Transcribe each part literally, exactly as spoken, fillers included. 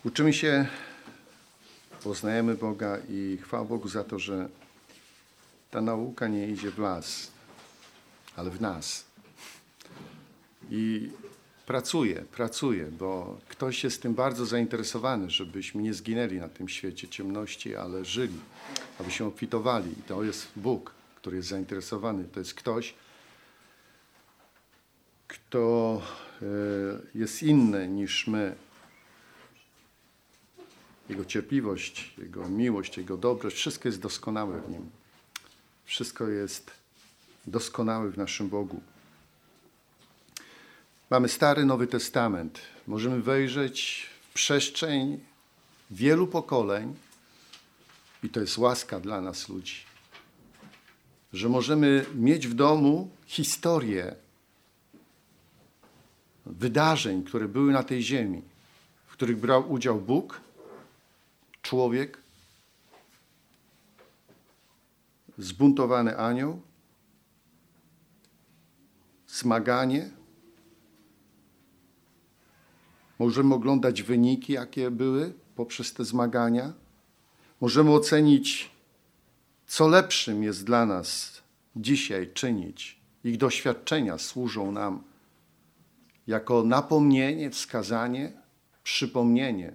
Uczymy się, poznajemy Boga i chwała Bogu za to, że ta nauka nie idzie w las, ale w nas. I pracuje, pracuje, bo ktoś jest tym bardzo zainteresowany, żebyśmy nie zginęli na tym świecie ciemności, ale żyli, aby się obfitowali. I to jest Bóg, który jest zainteresowany. To jest ktoś, kto jest inny niż my. Jego cierpliwość, Jego miłość, Jego dobroć, wszystko jest doskonałe w Nim. Wszystko jest doskonałe w naszym Bogu. Mamy Stary, Nowy Testament. Możemy wejrzeć w przestrzeń wielu pokoleń i to jest łaska dla nas ludzi. Że możemy mieć w domu historię wydarzeń, które były na tej ziemi, w których brał udział Bóg, człowiek, zbuntowany anioł, zmaganie. Możemy oglądać wyniki, jakie były poprzez te zmagania. Możemy ocenić, co lepszym jest dla nas dzisiaj czynić. Ich doświadczenia służą nam jako napomnienie, wskazanie, przypomnienie.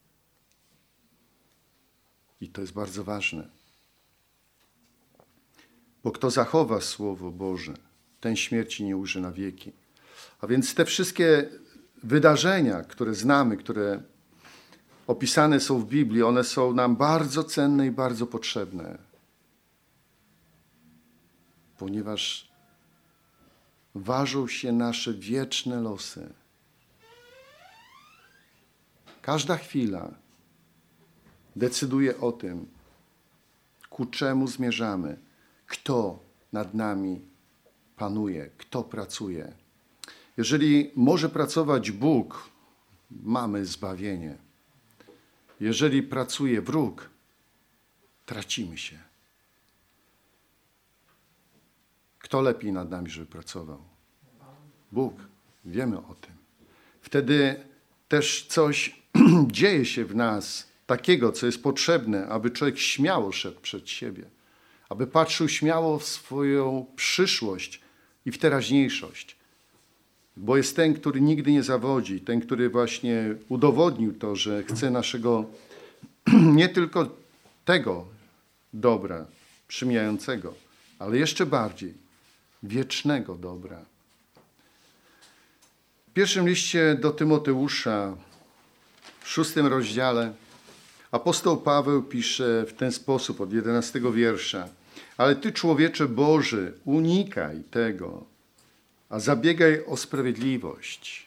I to jest bardzo ważne. Bo kto zachowa Słowo Boże, ten śmierci nie ujrzy na wieki. A więc te wszystkie wydarzenia, które znamy, które opisane są w Biblii, one są nam bardzo cenne i bardzo potrzebne. Ponieważ ważą się nasze wieczne losy. Każda chwila decyduje o tym, ku czemu zmierzamy, kto nad nami panuje, kto pracuje. Jeżeli może pracować Bóg, mamy zbawienie. Jeżeli pracuje wróg, tracimy się. Kto lepiej nad nami, żeby pracował? Bóg. Wiemy o tym. Wtedy też coś dzieje się w nas takiego, co jest potrzebne, aby człowiek śmiało szedł przed siebie. Aby patrzył śmiało w swoją przyszłość i w teraźniejszość. Bo jest ten, który nigdy nie zawodzi, ten, który właśnie udowodnił to, że chce naszego, nie tylko tego dobra przymijającego, ale jeszcze bardziej wiecznego dobra. W pierwszym liście do Tymoteusza, w szóstym rozdziale, apostoł Paweł pisze w ten sposób od jedenastego wiersza. Ale ty, człowiecze Boży, unikaj tego, a zabiegaj o sprawiedliwość,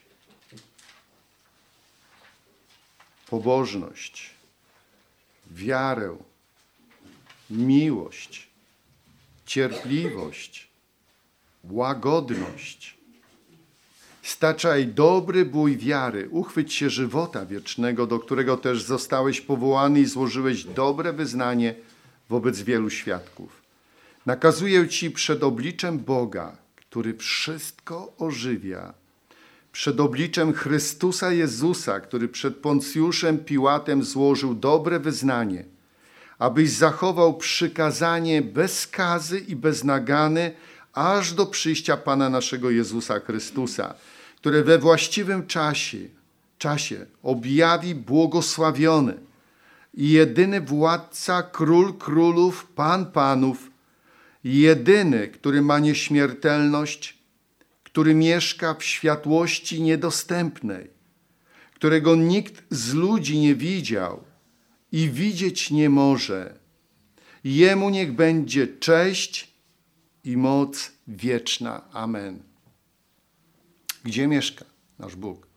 pobożność, wiarę, miłość, cierpliwość, łagodność. Staczaj dobry bój wiary, uchwyć się żywota wiecznego, do którego też zostałeś powołany i złożyłeś dobre wyznanie wobec wielu świadków. Nakazuję ci przed obliczem Boga, który wszystko ożywia, przed obliczem Chrystusa Jezusa, który przed Poncjuszem Piłatem złożył dobre wyznanie, abyś zachował przykazanie bez skazy i bez nagany, aż do przyjścia Pana naszego Jezusa Chrystusa, które we właściwym czasie, czasie objawi błogosławiony i jedyny władca, król królów, pan panów, jedyny, który ma nieśmiertelność, który mieszka w światłości niedostępnej, którego nikt z ludzi nie widział i widzieć nie może. Jemu niech będzie cześć i moc wieczna. Amen. Gdzie mieszka nasz Bóg?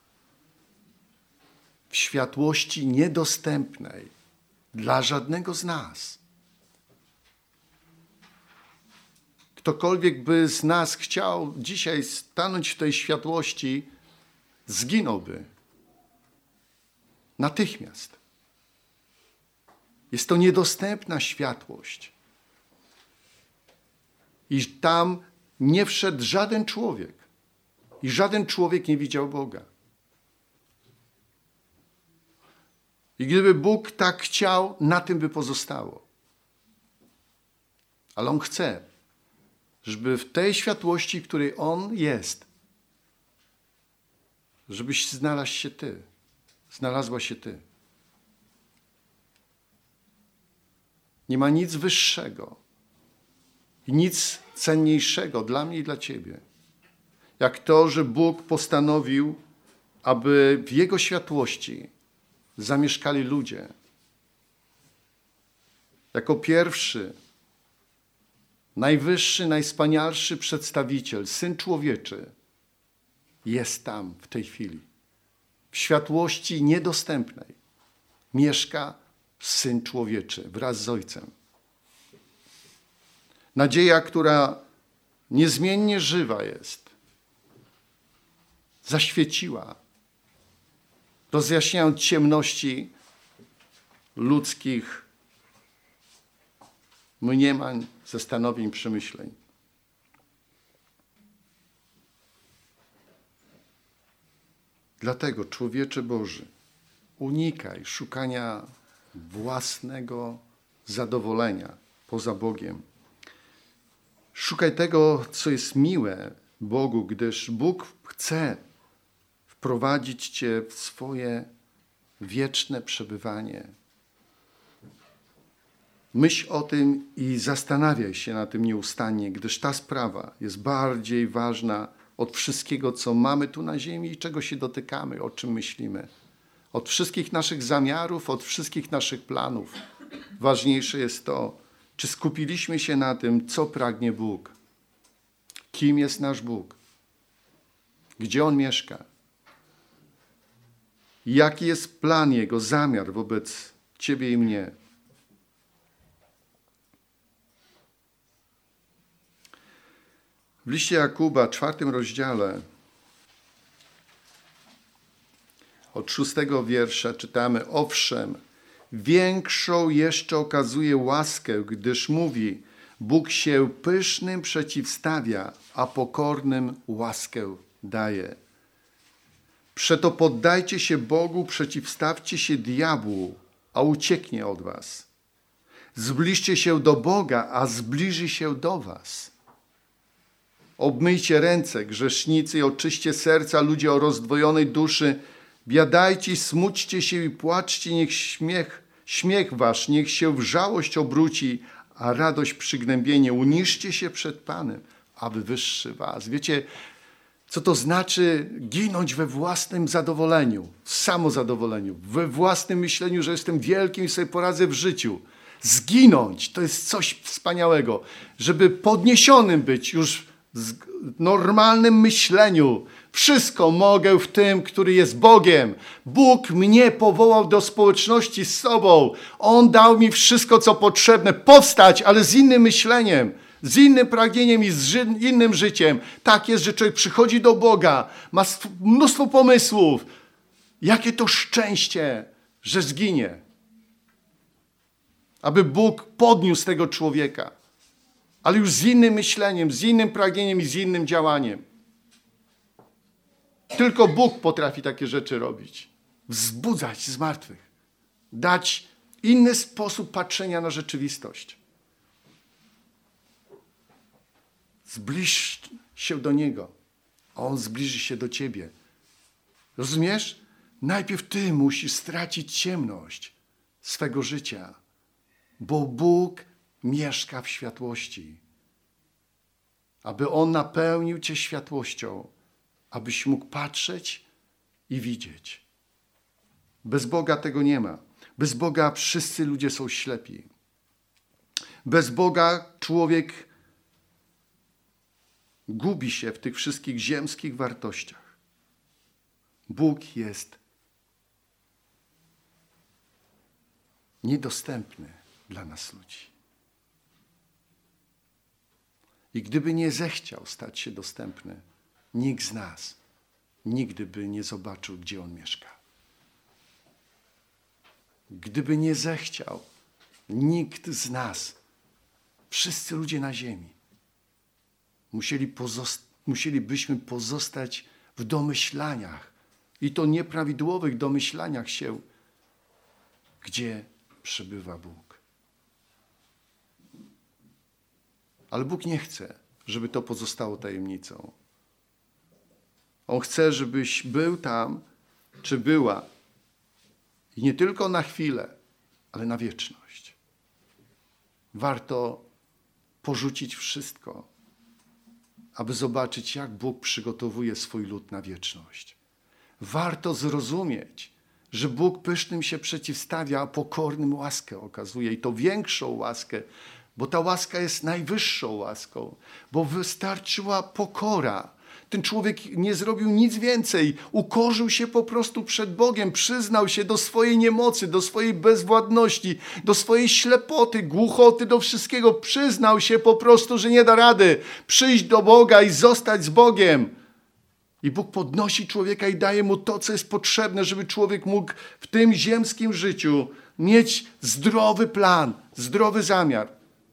W światłości niedostępnej dla żadnego z nas. Ktokolwiek by z nas chciał dzisiaj stanąć w tej światłości, zginąłby. Natychmiast. Jest to niedostępna światłość. I tam nie wszedł żaden człowiek. I żaden człowiek nie widział Boga. I gdyby Bóg tak chciał, na tym by pozostało. Ale On chce, żeby w tej światłości, w której On jest, żebyś znalazł się Ty, znalazła się Ty. Nie ma nic wyższego i nic cenniejszego dla mnie i dla Ciebie, jak to, że Bóg postanowił, aby w Jego światłości zamieszkali ludzie. Jako pierwszy, najwyższy, najwspanialszy przedstawiciel, Syn Człowieczy, jest tam w tej chwili. W światłości niedostępnej mieszka Syn Człowieczy wraz z Ojcem. Nadzieja, która niezmiennie żywa jest, zaświeciła, rozjaśniając ciemności ludzkich mniemań, zastanowień, przemyśleń. Dlatego, człowiecze Boży, unikaj szukania własnego zadowolenia poza Bogiem. Szukaj tego, co jest miłe Bogu, gdyż Bóg chce wprowadzić Cię w swoje wieczne przebywanie. Myśl o tym i zastanawiaj się na tym nieustannie, gdyż ta sprawa jest bardziej ważna od wszystkiego, co mamy tu na ziemi i czego się dotykamy, o czym myślimy. Od wszystkich naszych zamiarów, od wszystkich naszych planów. Ważniejsze jest to, czy skupiliśmy się na tym, co pragnie Bóg. Kim jest nasz Bóg? Gdzie On mieszka? Jaki jest plan Jego, zamiar wobec Ciebie i mnie? W liście Jakuba, czwartym rozdziale, od szóstego wiersza czytamy: owszem, większą jeszcze okazuje łaskę, gdyż mówi, Bóg się pysznym przeciwstawia, a pokornym łaskę daje. Przeto poddajcie się Bogu, przeciwstawcie się diabłu, a ucieknie od was. Zbliżcie się do Boga, a zbliży się do was. Obmyjcie ręce, grzesznicy, i oczyście serca, ludzie o rozdwojonej duszy. Biadajcie, smućcie się i płaczcie, niech śmiech, śmiech wasz, niech się w żałość obróci, a radość przygnębienie. Uniżcie się przed Panem, aby wyższy was. Wiecie, co to znaczy ginąć we własnym zadowoleniu, w samozadowoleniu, we własnym myśleniu, że jestem wielkim i sobie poradzę w życiu. Zginąć to jest coś wspaniałego, żeby podniesionym być już w normalnym myśleniu. Wszystko mogę w tym, który jest Bogiem. Bóg mnie powołał do społeczności z sobą. On dał mi wszystko, co potrzebne. Powstać, ale z innym myśleniem, z innym pragnieniem i z ży- innym życiem. Tak jest, że człowiek przychodzi do Boga, ma mnóstwo pomysłów. Jakie to szczęście, że zginie. Aby Bóg podniósł tego człowieka. Ale już z innym myśleniem, z innym pragnieniem i z innym działaniem. Tylko Bóg potrafi takie rzeczy robić. Wzbudzać z martwych. Dać inny sposób patrzenia na rzeczywistość. Zbliż się do Niego, a On zbliży się do ciebie. Rozumiesz? Najpierw ty musisz stracić ciemność swego życia, bo Bóg mieszka w światłości. Aby On napełnił cię światłością, abyś mógł patrzeć i widzieć. Bez Boga tego nie ma. Bez Boga wszyscy ludzie są ślepi. Bez Boga człowiek gubi się w tych wszystkich ziemskich wartościach. Bóg jest niedostępny dla nas ludzi. I gdyby nie zechciał stać się dostępny, nikt z nas nigdy by nie zobaczył, gdzie On mieszka. Gdyby nie zechciał, nikt z nas, wszyscy ludzie na ziemi, musieli pozost- musielibyśmy pozostać w domyślaniach, i to nieprawidłowych domyślaniach się gdzie przebywa Bóg. Ale Bóg nie chce, żeby to pozostało tajemnicą. On chce, żebyś był tam, czy była. I nie tylko na chwilę, ale na wieczność. Warto porzucić wszystko, aby zobaczyć, jak Bóg przygotowuje swój lud na wieczność. Warto zrozumieć, że Bóg pysznym się przeciwstawia, a pokornym łaskę okazuje. I to większą łaskę, bo ta łaska jest najwyższą łaską, bo wystarczyła pokora. Ten człowiek nie zrobił nic więcej. Ukorzył się po prostu przed Bogiem. Przyznał się do swojej niemocy, do swojej bezwładności, do swojej ślepoty, głuchoty, do wszystkiego. Przyznał się po prostu, że nie da rady przyjść do Boga i zostać z Bogiem. I Bóg podnosi człowieka i daje mu to, co jest potrzebne, żeby człowiek mógł w tym ziemskim życiu mieć zdrowy plan, zdrowy zamiar.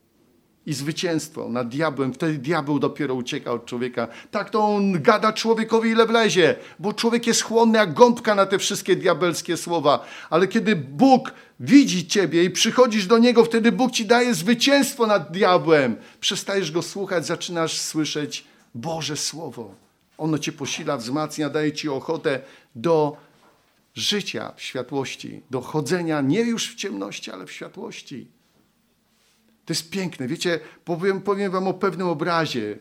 I zwycięstwo nad diabłem. Wtedy diabeł dopiero ucieka od człowieka. Tak to on gada człowiekowi, ile wlezie. Bo człowiek jest chłonny jak gąbka na te wszystkie diabelskie słowa. Ale kiedy Bóg widzi ciebie i przychodzisz do Niego, wtedy Bóg ci daje zwycięstwo nad diabłem. Przestajesz Go słuchać, zaczynasz słyszeć Boże Słowo. Ono cię posila, wzmacnia, daje ci ochotę do życia w światłości. Do chodzenia nie już w ciemności, ale w światłości. To jest piękne. Wiecie, powiem, powiem wam o pewnym obrazie,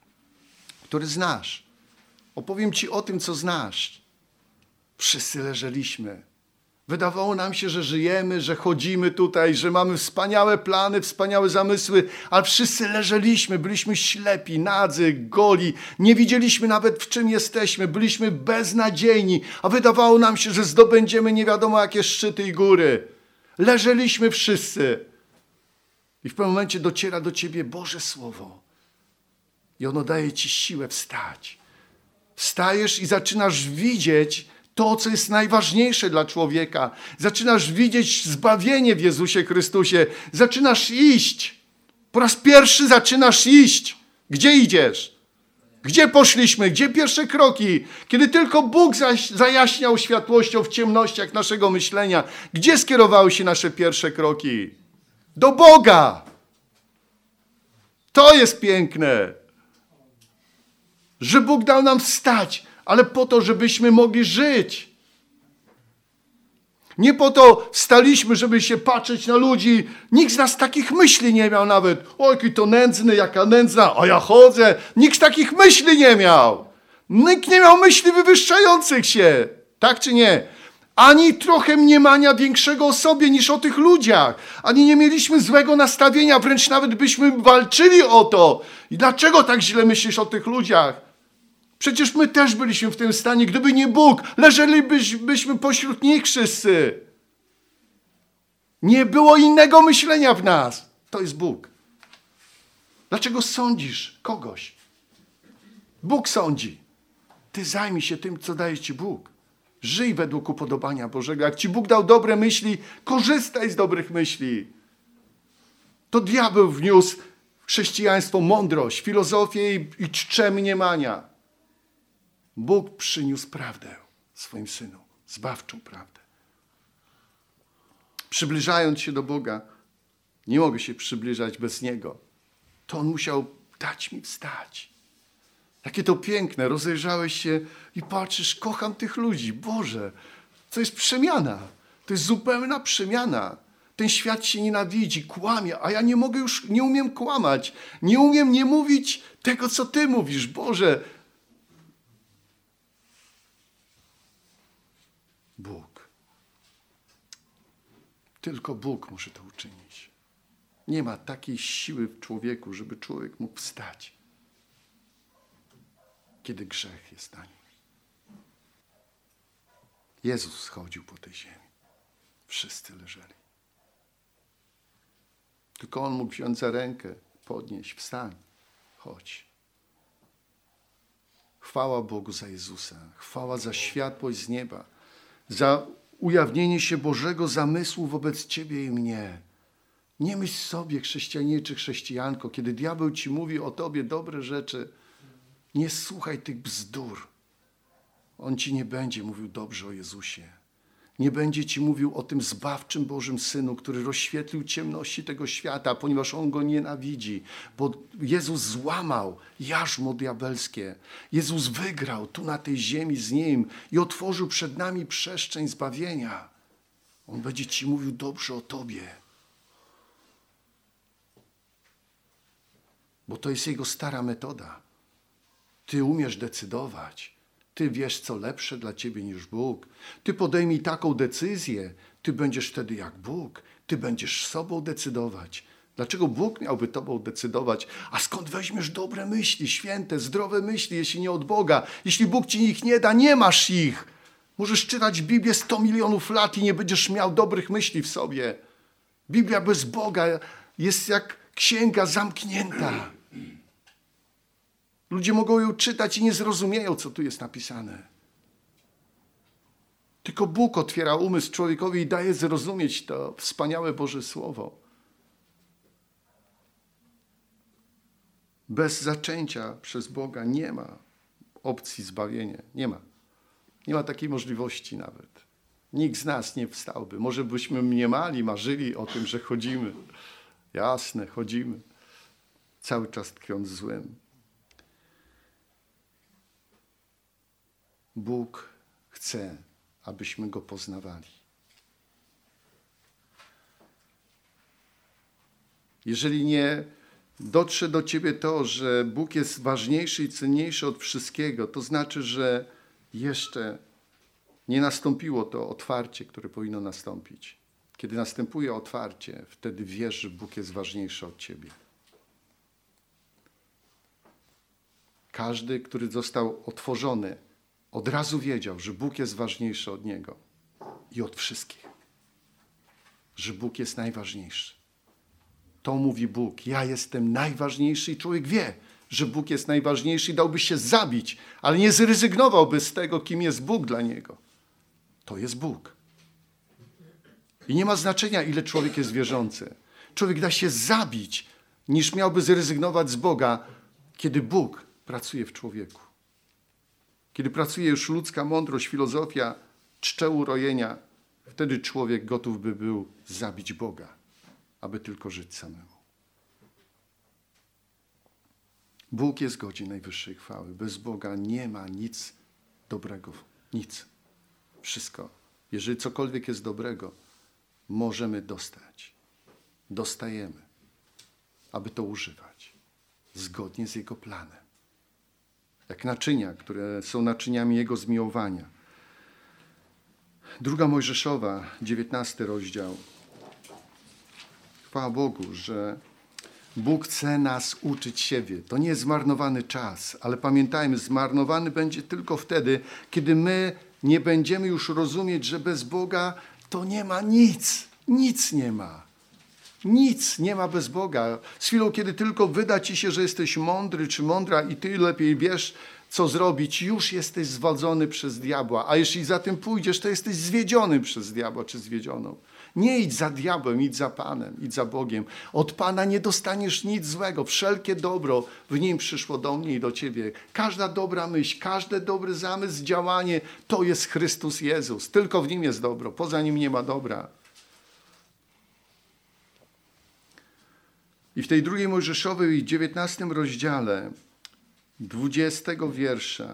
który znasz. Opowiem ci o tym, co znasz. Wszyscy leżeliśmy. Wydawało nam się, że żyjemy, że chodzimy tutaj, że mamy wspaniałe plany, wspaniałe zamysły, ale wszyscy leżeliśmy, byliśmy ślepi, nadzy, goli. Nie widzieliśmy nawet, w czym jesteśmy. Byliśmy beznadziejni, a wydawało nam się, że zdobędziemy nie wiadomo jakie szczyty i góry. Leżeliśmy wszyscy. I w pewnym momencie dociera do ciebie Boże Słowo. I ono daje ci siłę wstać. Wstajesz i zaczynasz widzieć to, co jest najważniejsze dla człowieka. Zaczynasz widzieć zbawienie w Jezusie Chrystusie. Zaczynasz iść. Po raz pierwszy zaczynasz iść. Gdzie idziesz? Gdzie poszliśmy? Gdzie pierwsze kroki? Kiedy tylko Bóg zajaśniał światłością w ciemnościach naszego myślenia. Gdzie skierowały się nasze pierwsze kroki? Do Boga. To jest piękne. Że Bóg dał nam wstać, ale po to, żebyśmy mogli żyć. Nie po to wstaliśmy, żeby się patrzeć na ludzi. Nikt z nas takich myśli nie miał nawet. O, jaki to nędzny, jaka nędzna, a ja chodzę. Nikt takich myśli nie miał. Nikt nie miał myśli wywyższających się. Tak czy nie? Ani trochę mniemania większego o sobie niż o tych ludziach. Ani nie mieliśmy złego nastawienia, wręcz nawet byśmy walczyli o to. I dlaczego tak źle myślisz o tych ludziach? Przecież my też byliśmy w tym stanie. Gdyby nie Bóg, leżelibyśmy pośród nich wszyscy. Nie było innego myślenia w nas. To jest Bóg. Dlaczego sądzisz kogoś? Bóg sądzi. Ty zajmij się tym, co daje ci Bóg. Żyj według upodobania Bożego. Jak ci Bóg dał dobre myśli, korzystaj z dobrych myśli. To diabeł wniósł w chrześcijaństwo mądrość, filozofię i, i czcze mniemania. Bóg przyniósł prawdę swoim Synu, zbawczą prawdę. Przybliżając się do Boga, nie mogę się przybliżać bez Niego. To On musiał dać mi wstać. Jakie to piękne, rozejrzałeś się i patrzysz, kocham tych ludzi. Boże, to jest przemiana. To jest zupełna przemiana. Ten świat się nienawidzi, kłamie, a ja nie mogę już, nie umiem kłamać. Nie umiem nie mówić tego, co Ty mówisz. Boże, Bóg. Tylko Bóg może to uczynić. Nie ma takiej siły w człowieku, żeby człowiek mógł wstać, kiedy grzech jest na nim. Jezus schodził po tej ziemi. Wszyscy leżeli. Tylko On mógł wziąć za rękę, podnieść, wstań, chodź. Chwała Bogu za Jezusa. Chwała za światłość z nieba. Za ujawnienie się Bożego zamysłu wobec ciebie i mnie. Nie myśl sobie, chrześcijanie czy chrześcijanko, kiedy diabeł ci mówi o tobie dobre rzeczy, nie słuchaj tych bzdur. On ci nie będzie mówił dobrze o Jezusie. Nie będzie ci mówił o tym zbawczym Bożym Synu, który rozświetlił ciemności tego świata, ponieważ On go nienawidzi. Bo Jezus złamał jarzmo diabelskie. Jezus wygrał tu na tej ziemi z Nim i otworzył przed nami przestrzeń zbawienia. On będzie ci mówił dobrze o tobie. Bo to jest Jego stara metoda. Ty umiesz decydować. Ty wiesz, co lepsze dla ciebie niż Bóg. Ty podejmij taką decyzję. Ty będziesz wtedy jak Bóg. Ty będziesz sobą decydować. Dlaczego Bóg miałby tobą decydować? A skąd weźmiesz dobre myśli, święte, zdrowe myśli, jeśli nie od Boga? Jeśli Bóg ci ich nie da, nie masz ich. Możesz czytać Biblię sto milionów lat i nie będziesz miał dobrych myśli w sobie. Biblia bez Boga jest jak księga zamknięta. Ludzie mogą ją czytać i nie zrozumieją, co tu jest napisane. Tylko Bóg otwiera umysł człowiekowi i daje zrozumieć to wspaniałe Boże Słowo. Bez zaczęcia przez Boga nie ma opcji zbawienia. Nie ma. Nie ma takiej możliwości nawet. Nikt z nas nie wstałby. Może byśmy mniemali, marzyli o tym, że chodzimy. Jasne, chodzimy. Cały czas tkwiąc złem. Bóg chce, abyśmy Go poznawali. Jeżeli nie dotrze do ciebie to, że Bóg jest ważniejszy i cenniejszy od wszystkiego, to znaczy, że jeszcze nie nastąpiło to otwarcie, które powinno nastąpić. Kiedy następuje otwarcie, wtedy wiesz, że Bóg jest ważniejszy od ciebie. Każdy, który został otworzony, od razu wiedział, że Bóg jest ważniejszy od niego i od wszystkich. Że Bóg jest najważniejszy. To mówi Bóg. Ja jestem najważniejszy i człowiek wie, że Bóg jest najważniejszy i dałby się zabić, ale nie zrezygnowałby z tego, kim jest Bóg dla niego. To jest Bóg. I nie ma znaczenia, ile człowiek jest wierzący. Człowiek da się zabić, niż miałby zrezygnować z Boga, kiedy Bóg pracuje w człowieku. Kiedy pracuje już ludzka mądrość, filozofia, czcze urojenia, wtedy człowiek gotów by był zabić Boga, aby tylko żyć samemu. Bóg jest godzien najwyższej chwały. Bez Boga nie ma nic dobrego. Nic. Wszystko. Jeżeli cokolwiek jest dobrego, możemy dostać. Dostajemy, aby to używać. Zgodnie z Jego planem. Jak naczynia, które są naczyniami Jego zmiłowania. Druga Mojżeszowa, dziewiętnasty rozdział. Chwała Bogu, że Bóg chce nas uczyć siebie. To nie jest zmarnowany czas, ale pamiętajmy, zmarnowany będzie tylko wtedy, kiedy my nie będziemy już rozumieć, że bez Boga to nie ma nic. Nic nie ma. Nic nie ma bez Boga. Z chwilą, kiedy tylko wyda ci się, że jesteś mądry czy mądra i ty lepiej wiesz, co zrobić, już jesteś zwodzony przez diabła. A jeśli za tym pójdziesz, to jesteś zwiedziony przez diabła czy zwiedzioną. Nie idź za diabłem, idź za Panem, idź za Bogiem. Od Pana nie dostaniesz nic złego. Wszelkie dobro w Nim przyszło do mnie i do ciebie. Każda dobra myśl, każdy dobry zamysł, działanie, to jest Chrystus Jezus. Tylko w Nim jest dobro. Poza Nim nie ma dobra. I w tej drugiej Mojżeszowej, dziewiętnastym rozdziale, dwudziestego wiersza.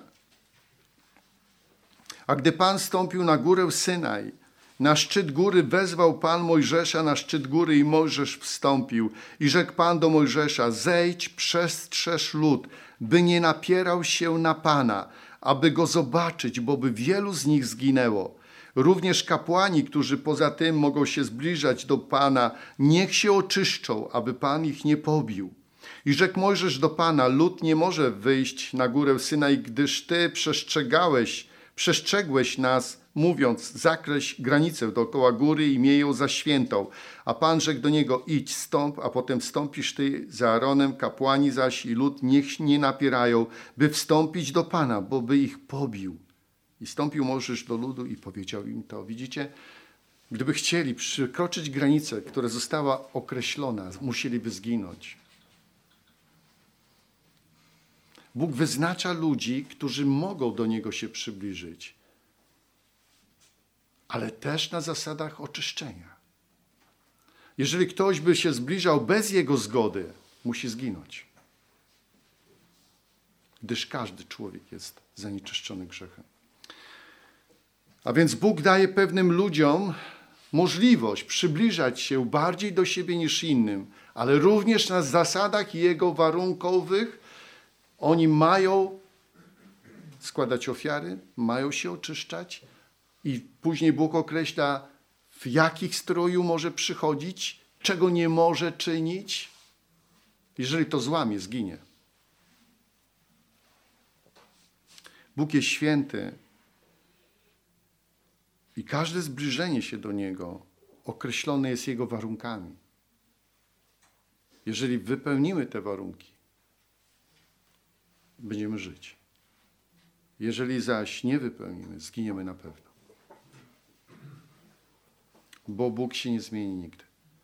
A gdy Pan stąpił na górę Synaj, na szczyt góry wezwał Pan Mojżesza na szczyt góry i Mojżesz wstąpił. I rzekł Pan do Mojżesza, zejdź, przestrzeż lud, by nie napierał się na Pana, aby Go zobaczyć, bo by wielu z nich zginęło. Również kapłani, którzy poza tym mogą się zbliżać do Pana, niech się oczyszczą, aby Pan ich nie pobił. I rzekł Mojżesz do Pana, lud nie może wyjść na górę Synaj, gdyż Ty przestrzegałeś, przestrzegłeś nas, mówiąc, zakreś granicę dookoła góry i miej ją za świętą. A Pan rzekł do niego, idź, stąp, a potem wstąpisz Ty za Aaronem, kapłani zaś i lud niech nie napierają, by wstąpić do Pana, bo by ich pobił. I stąpił Mojżesz do ludu i powiedział im to. Widzicie, gdyby chcieli przekroczyć granicę, która została określona, musieliby zginąć. Bóg wyznacza ludzi, którzy mogą do Niego się przybliżyć. ale też na zasadach oczyszczenia. Jeżeli ktoś by się zbliżał bez Jego zgody, musi zginąć. Gdyż każdy człowiek jest zanieczyszczony grzechem. A więc Bóg daje pewnym ludziom możliwość przybliżać się bardziej do siebie niż innym, ale również na zasadach Jego warunkowych oni mają składać ofiary, mają się oczyszczać i później Bóg określa, w jakich stroju może przychodzić, czego nie może czynić. Jeżeli to złamie, zginie. Bóg jest święty i każde zbliżenie się do Niego określone jest Jego warunkami. Jeżeli wypełnimy te warunki, będziemy żyć. Jeżeli zaś nie wypełnimy, zginiemy na pewno. Bo Bóg się nie zmieni nigdy.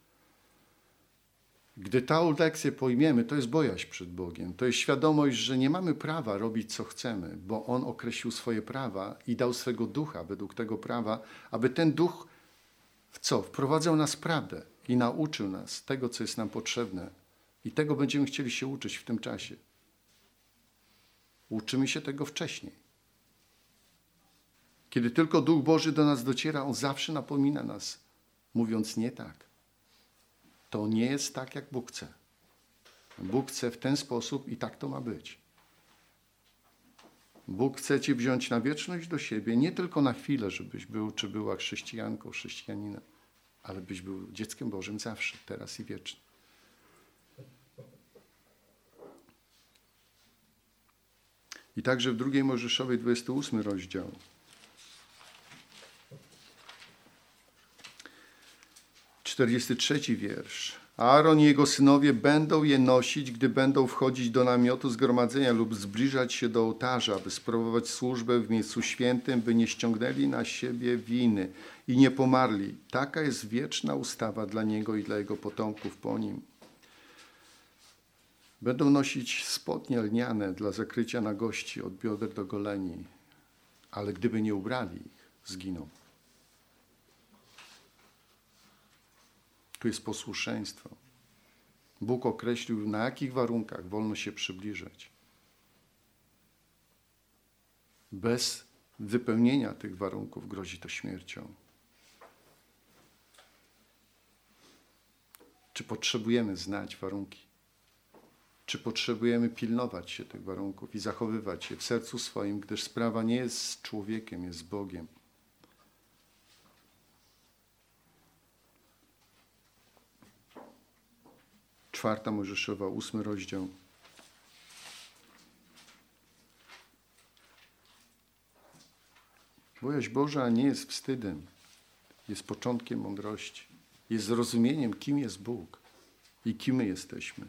Gdy tę lekcję pojmiemy, to jest bojaźń przed Bogiem. To jest świadomość, że nie mamy prawa robić, co chcemy, bo On określił swoje prawa i dał swego ducha według tego prawa, aby ten duch w co? Wprowadzał nas w prawdę i nauczył nas tego, co jest nam potrzebne. I tego będziemy chcieli się uczyć w tym czasie. Uczymy się tego wcześniej. Kiedy tylko Duch Boży do nas dociera, On zawsze napomina nas, mówiąc nie tak. To nie jest tak, jak Bóg chce. Bóg chce w ten sposób i tak to ma być. Bóg chce Cię wziąć na wieczność do siebie, nie tylko na chwilę, żebyś był czy była chrześcijanką, chrześcijaninem, ale byś był dzieckiem Bożym zawsze, teraz i wiecznie. I także w drugiej Mojżeszowej, dwudziesty ósmy rozdział. czterdziesty trzeci wiersz. Aaron i jego synowie będą je nosić, gdy będą wchodzić do namiotu zgromadzenia lub zbliżać się do ołtarza, aby sprawować służbę w miejscu świętym, by nie ściągnęli na siebie winy i nie pomarli. Taka jest wieczna ustawa dla niego i dla jego potomków po nim. Będą nosić spodnie lniane dla zakrycia nagości od bioder do goleni, ale gdyby nie ubrali ich, zginą. Tu jest posłuszeństwo. Bóg określił, na jakich warunkach wolno się przybliżać. Bez wypełnienia tych warunków grozi to śmiercią. Czy potrzebujemy znać warunki? Czy potrzebujemy pilnować się tych warunków i zachowywać je w sercu swoim, gdyż sprawa nie jest z człowiekiem, jest z Bogiem. Czwarta Mojżeszowa, ósmy rozdział. Bojaźń Boża nie jest wstydem, jest początkiem mądrości, jest zrozumieniem, kim jest Bóg i kim my jesteśmy.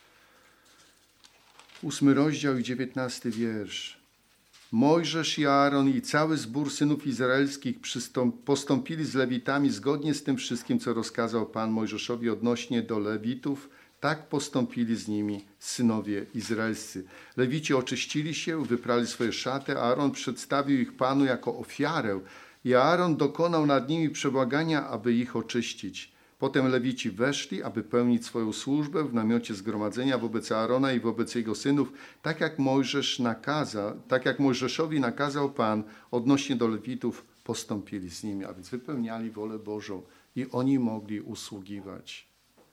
Ósmy rozdział i dziewiętnasty wiersz. Mojżesz i Aaron i cały zbór synów izraelskich postąpili z Lewitami zgodnie z tym wszystkim, co rozkazał Pan Mojżeszowi odnośnie do Lewitów. Tak postąpili z nimi synowie izraelscy. Lewici oczyścili się, wyprali swoje szaty, a Aaron przedstawił ich Panu jako ofiarę i Aaron dokonał nad nimi przebłagania, aby ich oczyścić. Potem Lewici weszli, aby pełnić swoją służbę w namiocie zgromadzenia wobec Aarona i wobec jego synów, tak jak Mojżesz nakazał, tak jak Mojżeszowi nakazał Pan odnośnie do Lewitów, postąpili z nimi, a więc wypełniali wolę Bożą i oni mogli usługiwać.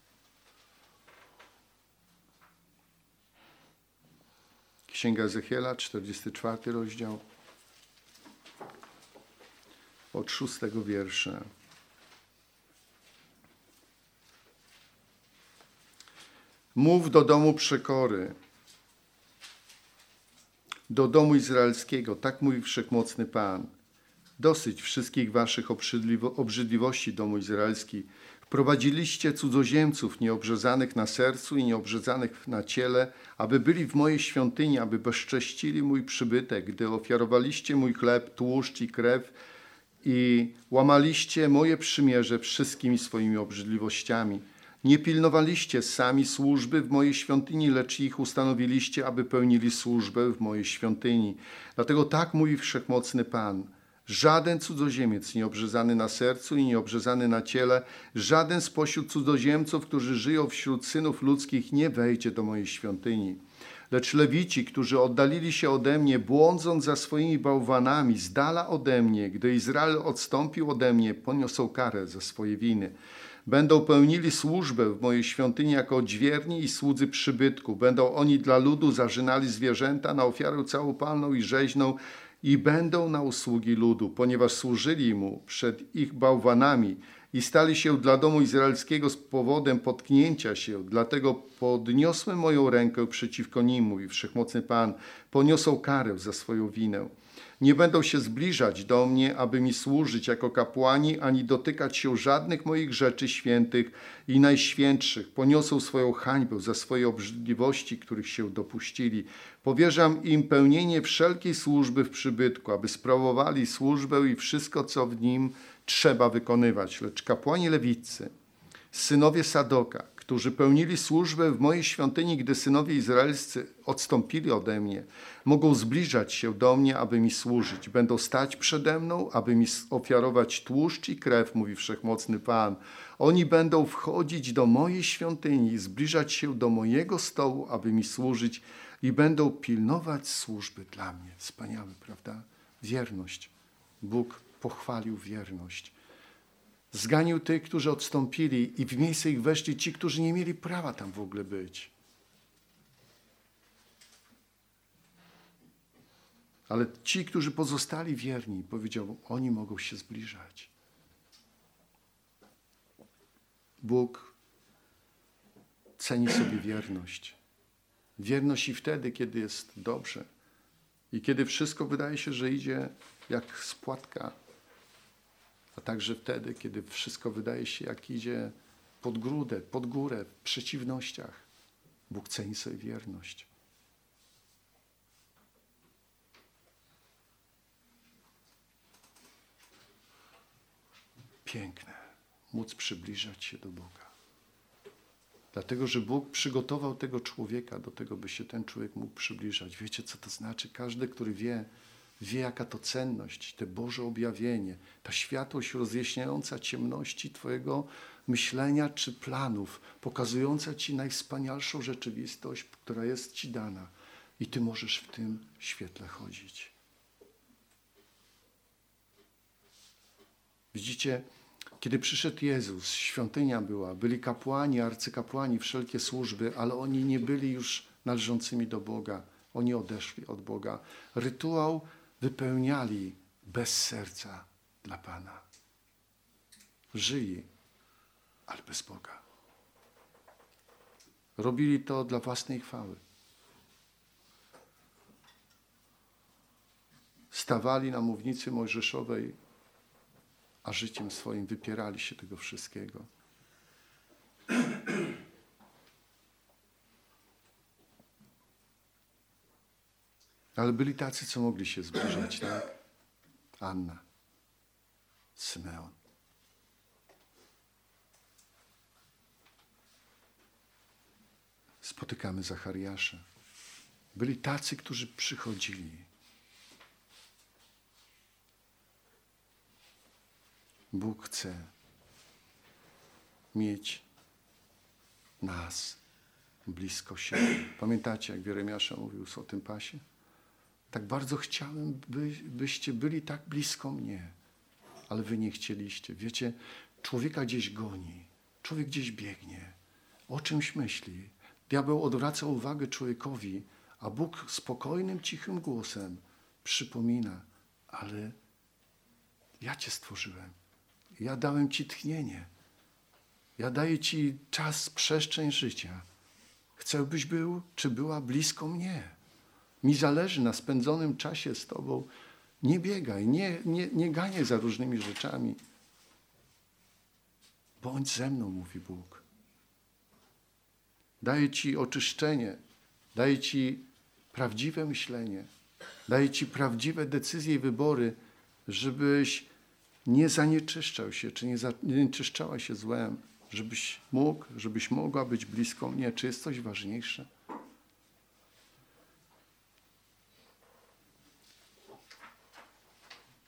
Księga Ezechiela, czterdziesty czwarty rozdział, od szóstego wiersza. Mów do domu przekory, do domu izraelskiego, tak mówi Wszechmocny Pan. Dosyć wszystkich waszych obrzydliwo- obrzydliwości, domu izraelski. Wprowadziliście cudzoziemców nieobrzezanych na sercu i nieobrzezanych na ciele, aby byli w mojej świątyni, aby bezcześcili mój przybytek, gdy ofiarowaliście mój chleb, tłuszcz i krew i łamaliście moje przymierze wszystkimi swoimi obrzydliwościami. Nie pilnowaliście sami służby w mojej świątyni, lecz ich ustanowiliście, aby pełnili służbę w mojej świątyni. Dlatego tak mówi Wszechmocny Pan, Żaden cudzoziemiec nieobrzezany na sercu i nieobrzezany na ciele, żaden spośród cudzoziemców, którzy żyją wśród synów ludzkich, nie wejdzie do mojej świątyni. Lecz Lewici, którzy oddalili się ode mnie, błądząc za swoimi bałwanami, z dala ode mnie, gdy Izrael odstąpił ode mnie, poniosą karę za swoje winy. Będą pełnili służbę w mojej świątyni jako odźwierni i słudzy przybytku. Będą oni dla ludu zarzynali zwierzęta na ofiarę całopalną i rzeźną i będą na usługi ludu, ponieważ służyli mu przed ich bałwanami i stali się dla domu izraelskiego z powodem potknięcia się. Dlatego podniosłem moją rękę przeciwko nim, mówi Wszechmocny Pan. Poniosą karę za swoją winę. Nie będą się zbliżać do mnie, aby mi służyć jako kapłani, ani dotykać się żadnych moich rzeczy świętych i najświętszych. Poniosą swoją hańbę za swoje obrzydliwości, których się dopuścili. Powierzam im pełnienie wszelkiej służby w przybytku, aby sprawowali służbę i wszystko, co w nim trzeba wykonywać. Lecz kapłani lewiccy, synowie Sadoka, którzy pełnili służbę w mojej świątyni, gdy synowie izraelscy odstąpili ode mnie, mogą zbliżać się do mnie, aby mi służyć. Będą stać przede mną, aby mi ofiarować tłuszcz i krew, mówi Wszechmocny Pan. Oni będą wchodzić do mojej świątyni, zbliżać się do mojego stołu, aby mi służyć i będą pilnować służby dla mnie. Wspaniałe, prawda? Wierność. Bóg pochwalił wierność. Zganił tych, którzy odstąpili i w miejsce ich weszli ci, którzy nie mieli prawa tam w ogóle być. Ale ci, którzy pozostali wierni, powiedział, oni mogą się zbliżać. Bóg ceni sobie wierność. Wierność i wtedy, kiedy jest dobrze. I kiedy wszystko wydaje się, że idzie jak z płatka. A także wtedy, kiedy wszystko wydaje się, jak idzie pod grudę, pod górę, w przeciwnościach. Bóg ceni sobie wierność. Piękne, móc przybliżać się do Boga. Dlatego, że Bóg przygotował tego człowieka do tego, by się ten człowiek mógł przybliżać. Wiecie, co to znaczy? Każdy, który wie, wie, jaka to cenność, te Boże objawienie, ta światłość rozjaśniająca ciemności Twojego myślenia czy planów, pokazująca Ci najwspanialszą rzeczywistość, która jest Ci dana. I Ty możesz w tym świetle chodzić. Widzicie, kiedy przyszedł Jezus, świątynia była, byli kapłani, arcykapłani, wszelkie służby, ale oni nie byli już należącymi do Boga. Oni odeszli od Boga. Rytuał wypełniali bez serca dla Pana. Żyli, ale bez Boga. Robili to dla własnej chwały. Stawali na mównicy mojżeszowej, a życiem swoim wypierali się tego wszystkiego. Ale byli tacy, co mogli się zbliżać, tak? Anna, Symeon. Spotykamy Zachariasza. Byli tacy, którzy przychodzili. Bóg chce mieć nas blisko siebie. Pamiętacie, jak Jeremiasza mówił o tym pasie? Tak bardzo chciałem, by, byście byli tak blisko mnie, ale wy nie chcieliście. Wiecie, człowieka gdzieś goni, człowiek gdzieś biegnie, o czymś myśli. Diabeł odwraca uwagę człowiekowi, a Bóg spokojnym, cichym głosem przypomina, ale ja Cię stworzyłem. Ja dałem Ci tchnienie. Ja daję Ci czas, przestrzeń życia. Chcę, byś był, czy była blisko mnie. Mi zależy na spędzonym czasie z Tobą. Nie biegaj, nie, nie, nie ganiaj za różnymi rzeczami. Bądź ze mną, mówi Bóg. Daję Ci oczyszczenie. Daję Ci prawdziwe myślenie. Daję Ci prawdziwe decyzje i wybory, żebyś nie zanieczyszczał się, czy nie zanieczyszczała się złem, żebyś mógł, żebyś mogła być blisko mnie. Czy jest coś ważniejsze?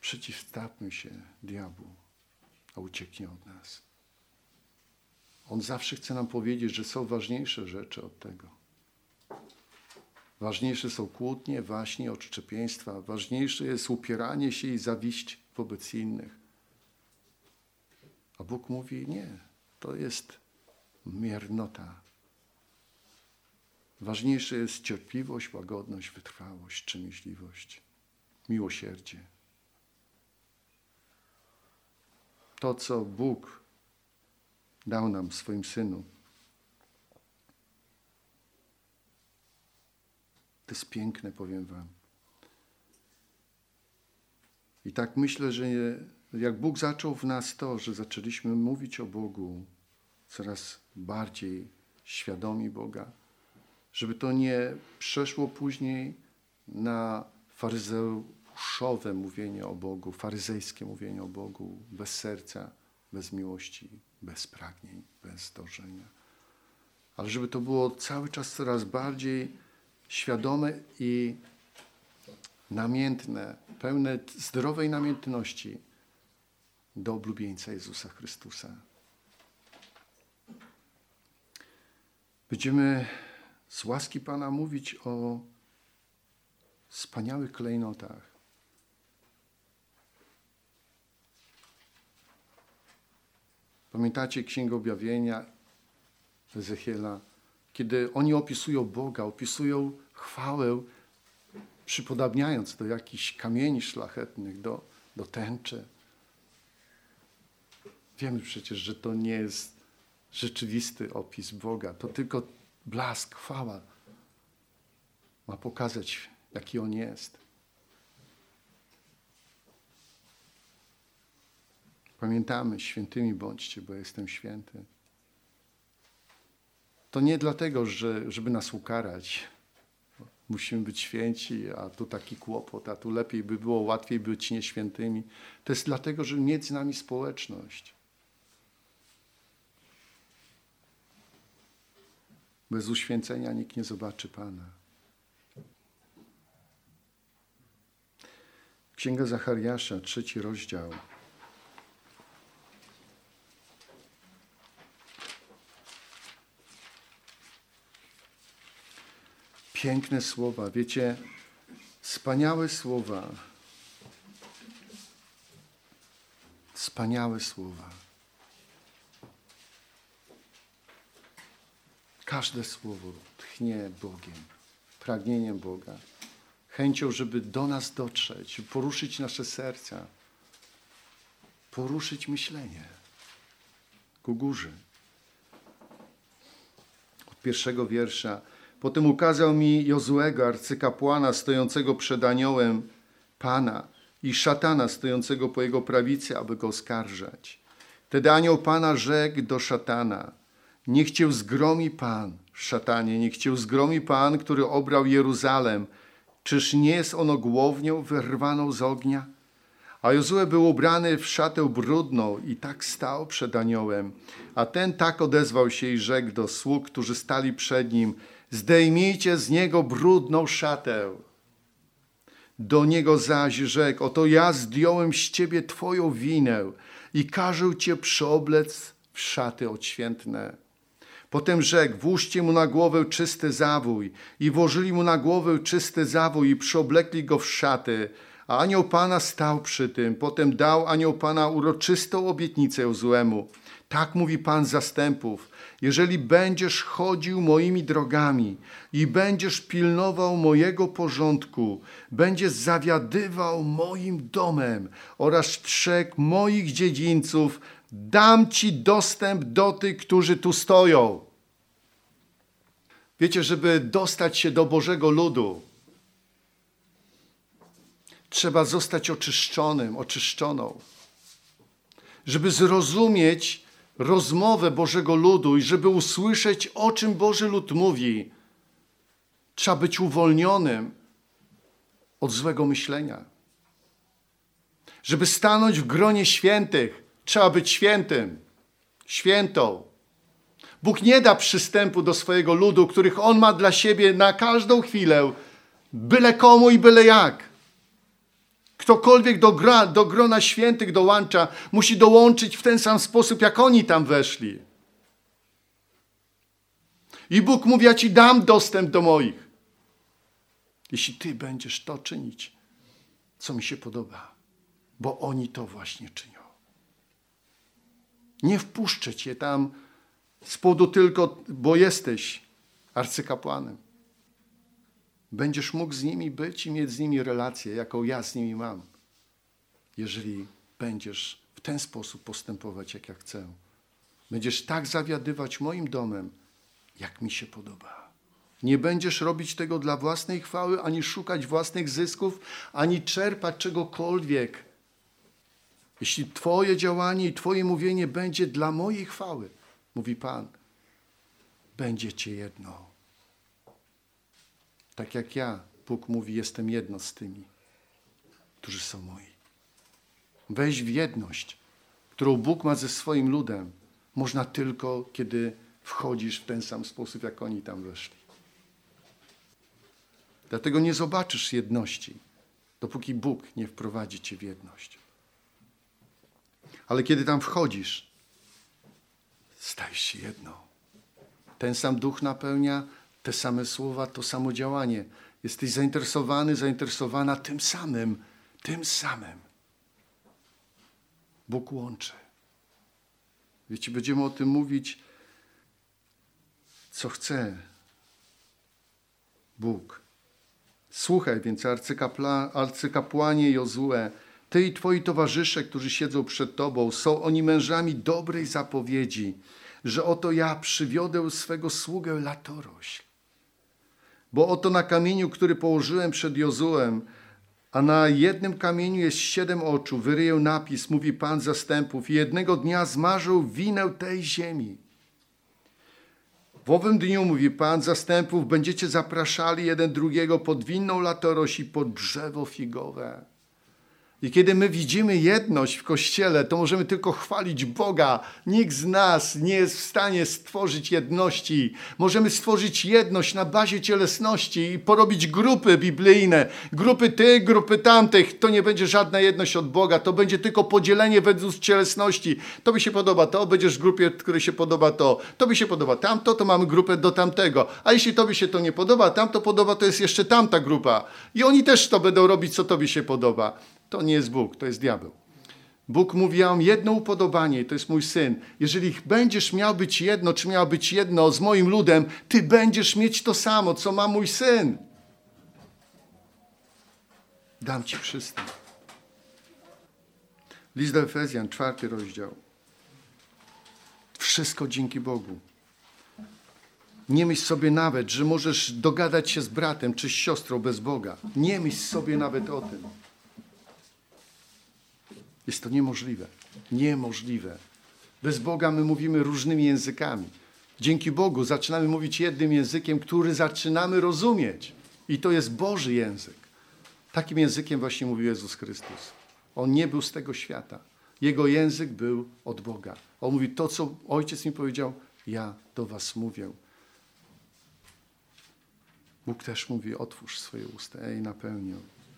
Przeciwstawmy się diabłu, a ucieknie od nas. On zawsze chce nam powiedzieć, że są ważniejsze rzeczy od tego. Ważniejsze są kłótnie, waśnie, odczepieństwa. Ważniejsze jest upieranie się i zawiść wobec innych. A Bóg mówi, nie, to jest miernota. Ważniejsze jest cierpliwość, łagodność, wytrwałość, wstrzemięźliwość, miłosierdzie. To, co Bóg dał nam w swoim Synu, to jest piękne, powiem wam. I tak myślę, że jak Bóg zaczął w nas to, że zaczęliśmy mówić o Bogu coraz bardziej świadomi Boga, żeby to nie przeszło później na faryzeuszowe mówienie o Bogu, faryzejskie mówienie o Bogu, bez serca, bez miłości, bez pragnień, bez dążenia. Ale żeby to było cały czas coraz bardziej świadome i namiętne, pełne zdrowej namiętności do oblubieńca Jezusa Chrystusa. Będziemy z łaski Pana mówić o wspaniałych klejnotach. Pamiętacie Księgę Objawienia Ezechiela, kiedy oni opisują Boga, opisują chwałę, przypodabniając do jakichś kamieni szlachetnych, do, do tęczy. Wiemy przecież, że to nie jest rzeczywisty opis Boga. To tylko blask, chwała ma pokazać, jaki On jest. Pamiętamy, świętymi bądźcie, bo jestem święty. To nie dlatego, że, żeby nas ukarać. Musimy być święci, a tu taki kłopot, a tu lepiej by było, łatwiej być nieświętymi. To jest dlatego, żeby mieć z nami społeczność. Bez uświęcenia nikt nie zobaczy Pana. Księga Zachariasza, trzeci rozdział. Piękne słowa, wiecie, wspaniałe słowa. Wspaniałe słowa. Każde słowo tchnie Bogiem, pragnieniem Boga, chęcią, żeby do nas dotrzeć, poruszyć nasze serca, poruszyć myślenie ku górze. Od pierwszego wiersza. Potem ukazał mi Jozuego, arcykapłana, stojącego przed aniołem Pana i szatana stojącego po jego prawicy, aby go oskarżać. Wtedy anioł Pana rzekł do szatana: niech cię zgromi Pan, szatanie, niech cię zgromi Pan, który obrał Jeruzalem. Czyż nie jest ono głownią wyrwaną z ognia? A Jozue był ubrany w szatę brudną i tak stał przed aniołem. A ten tak odezwał się i rzekł do sług, którzy stali przed nim: zdejmijcie z niego brudną szatę. Do niego zaś rzekł: oto ja zdjąłem z ciebie twoją winę i każę cię przeoblec w szaty odświętne. Potem rzekł: włóżcie mu na głowę czysty zawój. I włożyli mu na głowę czysty zawój i przeoblekli go w szaty. A anioł Pana stał przy tym. Potem dał anioł Pana uroczystą obietnicę Jozuemu. Tak mówi Pan zastępów: jeżeli będziesz chodził moimi drogami i będziesz pilnował mojego porządku, będziesz zawiadywał moim domem oraz trzech moich dziedzińców, dam ci dostęp do tych, którzy tu stoją. Wiecie, żeby dostać się do Bożego ludu, trzeba zostać oczyszczonym, oczyszczoną. Żeby zrozumieć rozmowę Bożego ludu i żeby usłyszeć, o czym Boży lud mówi, trzeba być uwolnionym od złego myślenia. Żeby stanąć w gronie świętych, trzeba być świętym, świętą. Bóg nie da przystępu do swojego ludu, których On ma dla siebie na każdą chwilę, byle komu i byle jak. Ktokolwiek do, gra, do grona świętych dołącza, musi dołączyć w ten sam sposób, jak oni tam weszli. I Bóg mówi, ja ci dam dostęp do moich. Jeśli ty będziesz to czynić, co mi się podoba, bo oni to właśnie czynią. Nie wpuszczę cię tam z powodu tylko, bo jesteś arcykapłanem. Będziesz mógł z nimi być i mieć z nimi relację, jaką ja z nimi mam. Jeżeli będziesz w ten sposób postępować, jak ja chcę. Będziesz tak zawiadywać moim domem, jak mi się podoba. Nie będziesz robić tego dla własnej chwały, ani szukać własnych zysków, ani czerpać czegokolwiek. Jeśli twoje działanie i twoje mówienie będzie dla mojej chwały, mówi Pan, będziecie jedno. Tak jak ja, Bóg mówi, jestem jedno z tymi, którzy są moi. Wejść w jedność, którą Bóg ma ze swoim ludem, można tylko, kiedy wchodzisz w ten sam sposób, jak oni tam weszli. Dlatego nie zobaczysz jedności, dopóki Bóg nie wprowadzi cię w jedność. Ale kiedy tam wchodzisz, stajesz się jedno. Ten sam duch napełnia, te same słowa, to samo działanie. Jesteś zainteresowany, zainteresowana tym samym, tym samym. Bóg łączy. Wiecie, będziemy o tym mówić, co chce Bóg. Słuchaj więc, arcykapla, arcykapłanie Jozue, ty i twoi towarzysze, którzy siedzą przed tobą, są oni mężami dobrej zapowiedzi, że oto ja przywiodę swego sługę latorośl. Bo oto na kamieniu, który położyłem przed Jozuem, a na jednym kamieniu jest siedem oczu, wyryję napis, mówi Pan zastępów, i jednego dnia zmarzę winę tej ziemi. W owym dniu, mówi Pan zastępów, będziecie zapraszali jeden drugiego pod winną latorośl i pod drzewo figowe. I kiedy my widzimy jedność w Kościele, to możemy tylko chwalić Boga. Nikt z nas nie jest w stanie stworzyć jedności. Możemy stworzyć jedność na bazie cielesności i porobić grupy biblijne. Grupy tych, grupy tamtych. To nie będzie żadna jedność od Boga. To będzie tylko podzielenie według cielesności. To mi się podoba to, będziesz w grupie, której się podoba to. To mi się podoba tamto, to mamy grupę do tamtego. A jeśli tobie się to nie podoba, tamto podoba, to jest jeszcze tamta grupa. I oni też to będą robić, co tobie się podoba. To nie jest Bóg, to jest diabeł. Bóg mówi, ja mam jedno upodobanie i to jest mój Syn. Jeżeli będziesz miał być jedno, czy miał być jedno z moim ludem, ty będziesz mieć to samo, co ma mój Syn. Dam ci wszystko. List do Efezjan, czwarty rozdział. Wszystko dzięki Bogu. Nie myśl sobie nawet, że możesz dogadać się z bratem czy z siostrą bez Boga. Nie myśl sobie nawet o tym. Jest to niemożliwe. Niemożliwe. Bez Boga my mówimy różnymi językami. Dzięki Bogu zaczynamy mówić jednym językiem, który zaczynamy rozumieć. I to jest Boży język. Takim językiem właśnie mówił Jezus Chrystus. On nie był z tego świata. Jego język był od Boga. On mówi, to co Ojciec mi powiedział, ja do was mówię. Bóg też mówi, otwórz swoje usta, ja je napełnię.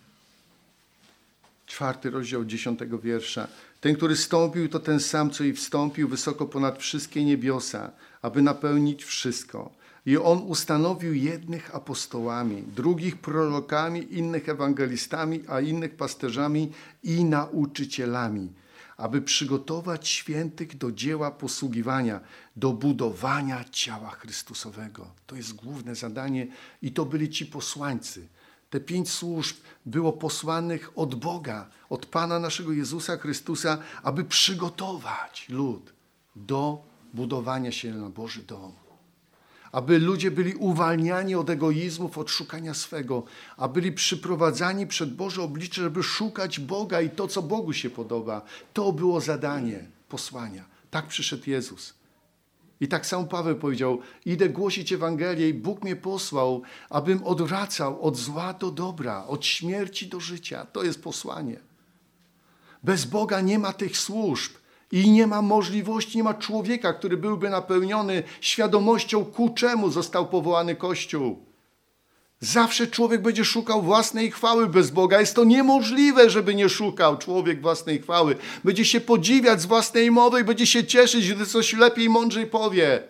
Czwarty rozdział dziesiątego wiersza. Ten, który stąpił, to ten sam, co i wstąpił wysoko ponad wszystkie niebiosa, aby napełnić wszystko. I on ustanowił jednych apostołami, drugich prorokami, innych ewangelistami, a innych pasterzami i nauczycielami, aby przygotować świętych do dzieła posługiwania, do budowania ciała Chrystusowego. To jest główne zadanie i to byli ci posłańcy. Te pięć służb było posłanych od Boga, od Pana naszego Jezusa Chrystusa, aby przygotować lud do budowania się na Boży dom. Aby ludzie byli uwalniani od egoizmów, od szukania swego, a byli przyprowadzani przed Boże oblicze, żeby szukać Boga i to, co Bogu się podoba. To było zadanie posłania. Tak przyszedł Jezus. I tak sam Paweł powiedział, idę głosić Ewangelię i Bóg mnie posłał, abym odwracał od zła do dobra, od śmierci do życia. To jest posłanie. Bez Boga nie ma tych służb i nie ma możliwości, nie ma człowieka, który byłby napełniony świadomością, ku czemu został powołany Kościół. Zawsze człowiek będzie szukał własnej chwały bez Boga. Jest to niemożliwe, żeby nie szukał człowiek własnej chwały. Będzie się podziwiać z własnej mowy i będzie się cieszyć, gdy coś lepiej, mądrzej powie.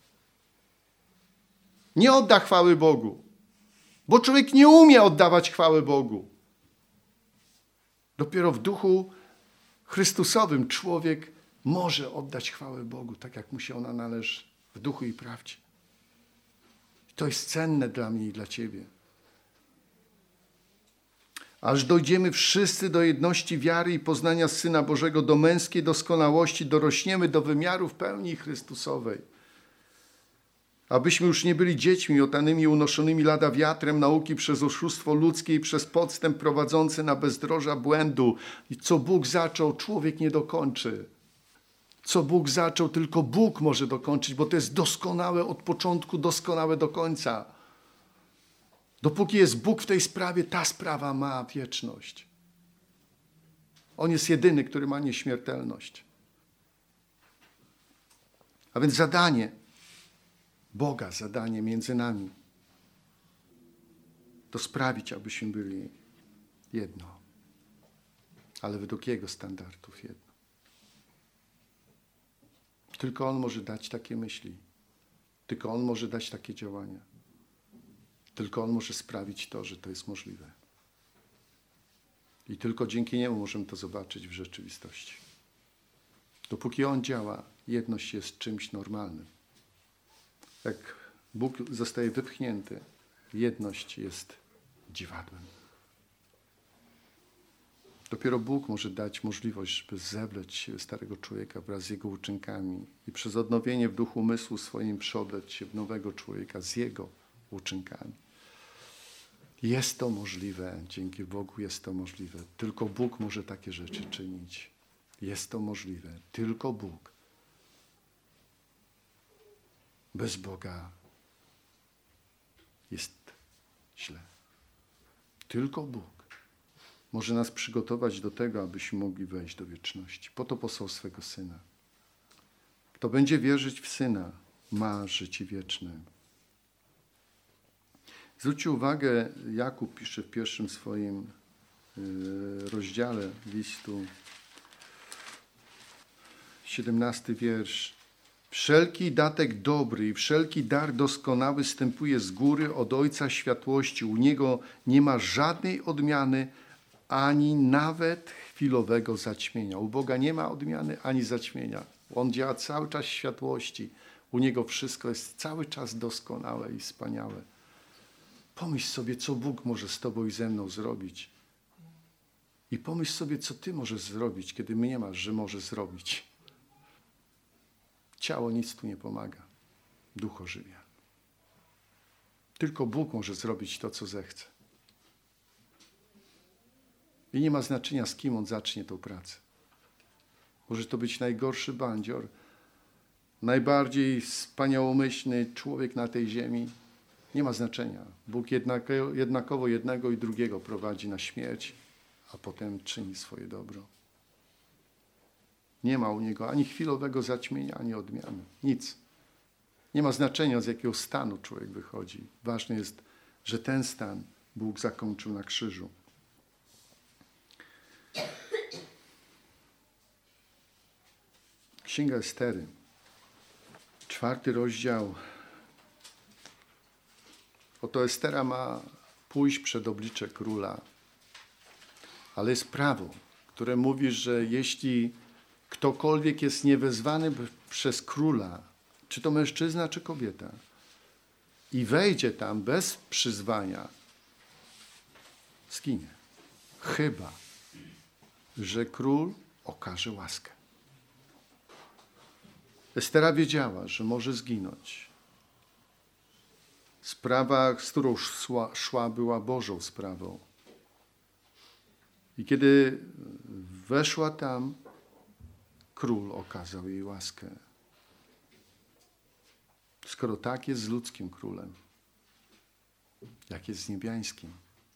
Nie odda chwały Bogu, bo człowiek nie umie oddawać chwały Bogu. Dopiero w duchu Chrystusowym człowiek może oddać chwałę Bogu, tak jak mu się ona należy, w duchu i prawdzie. To jest cenne dla mnie i dla ciebie. Aż dojdziemy wszyscy do jedności wiary i poznania Syna Bożego, do męskiej doskonałości, dorośniemy do wymiarów pełni Chrystusowej. Abyśmy już nie byli dziećmi otanymi, unoszonymi lada wiatrem nauki przez oszustwo ludzkie i przez podstęp prowadzący na bezdroża błędu. I co Bóg zaczął, człowiek nie dokończy. Co Bóg zaczął, tylko Bóg może dokończyć, bo to jest doskonałe od początku, doskonałe do końca. Dopóki jest Bóg w tej sprawie, ta sprawa ma wieczność. On jest jedyny, który ma nieśmiertelność. A więc zadanie Boga, zadanie między nami, to sprawić, abyśmy byli jedno. Ale według Jego standardów jedno. Tylko On może dać takie myśli. Tylko On może dać takie działania. Tylko On może sprawić to, że to jest możliwe. I tylko dzięki Niemu możemy to zobaczyć w rzeczywistości. Dopóki On działa, jedność jest czymś normalnym. Jak Bóg zostaje wypchnięty, jedność jest dziwadłem. Dopiero Bóg może dać możliwość, żeby zebrać starego człowieka wraz z jego uczynkami i przez odnowienie w duchu umysłu swoim przebrać się w nowego człowieka z jego uczynkami. Jest to możliwe, dzięki Bogu jest to możliwe. Tylko Bóg może takie rzeczy czynić. Jest to możliwe, tylko Bóg. Bez Boga jest źle. Tylko Bóg może nas przygotować do tego, abyśmy mogli wejść do wieczności. Po to posłał swego Syna. Kto będzie wierzyć w Syna, ma życie wieczne. Zwróćcie uwagę, Jakub pisze w pierwszym swoim rozdziale listu, siedemnasty wiersz. Wszelki datek dobry i wszelki dar doskonały wstępuje z góry od Ojca światłości. U Niego nie ma żadnej odmiany, ani nawet chwilowego zaćmienia. U Boga nie ma odmiany ani zaćmienia. On działa cały czas w światłości. U Niego wszystko jest cały czas doskonałe i wspaniałe. Pomyśl sobie, co Bóg może z tobą i ze mną zrobić. I pomyśl sobie, co ty możesz zrobić, kiedy mnie nie masz, że możesz zrobić. Ciało nic tu nie pomaga. Duch ożywia. Tylko Bóg może zrobić to, co zechce. I nie ma znaczenia, z kim On zacznie tą pracę. Może to być najgorszy bandzior, najbardziej wspaniałomyślny człowiek na tej ziemi. Nie ma znaczenia. Bóg jednakowo, jednakowo jednego i drugiego prowadzi na śmierć, a potem czyni swoje dobro. Nie ma u Niego ani chwilowego zaćmienia, ani odmiany. Nic. Nie ma znaczenia, z jakiego stanu człowiek wychodzi. Ważne jest, że ten stan Bóg zakończył na krzyżu. Księga Estery, czwarty rozdział. Oto Estera ma pójść przed oblicze króla, ale jest prawo, które mówi, że jeśli ktokolwiek jest niewezwany przez króla, czy to mężczyzna, czy kobieta, i wejdzie tam bez przyzwania, zginie. Chyba że król okaże łaskę. Estera wiedziała, że może zginąć. Sprawa, z którą szła, szła była Bożą sprawą. I kiedy weszła tam, król okazał jej łaskę. Skoro tak jest z ludzkim królem, jak jest z niebiańskim.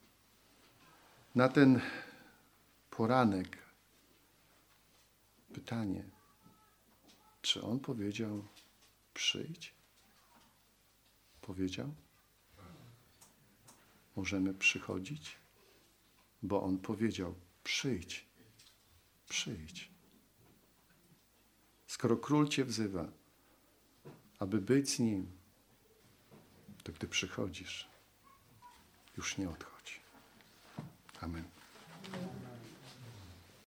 Na ten poranek pytanie, czy on powiedział przyjdź? Powiedział? możemy przychodzić? Bo On powiedział, przyjdź, przyjdź. Skoro Król Cię wzywa, aby być z Nim, to gdy przychodzisz, już nie odchodź. Amen.